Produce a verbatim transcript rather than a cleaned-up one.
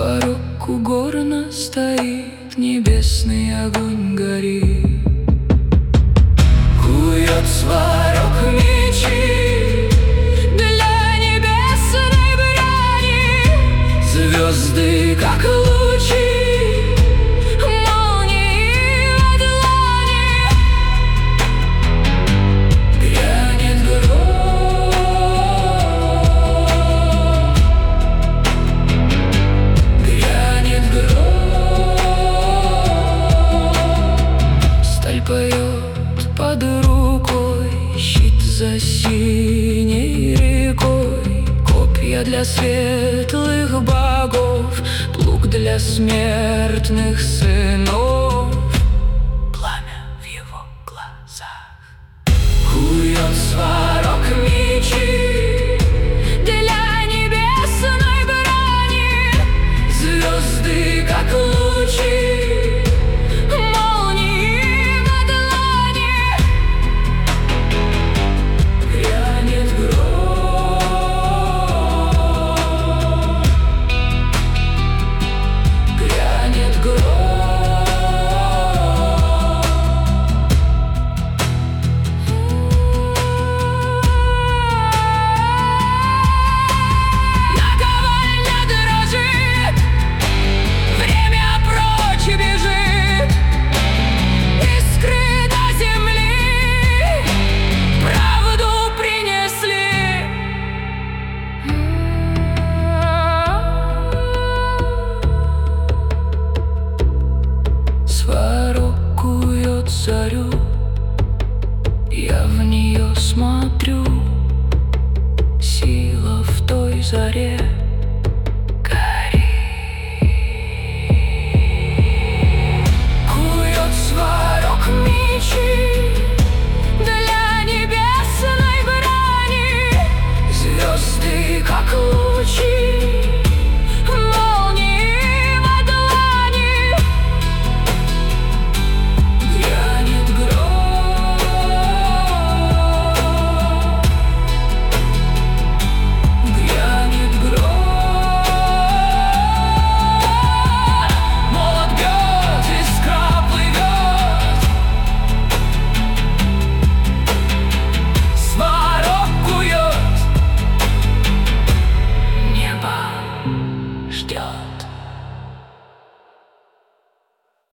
Порог у горна стоит, небесный огонь горит. Кует сварог мечи для небесной брани, звезды, как лучи, молнии в длани. Грянет гром, грянет гром. Сталь поет под рукой, щит за синей рекой, копья для светлых богов, плуг для смертных сынов.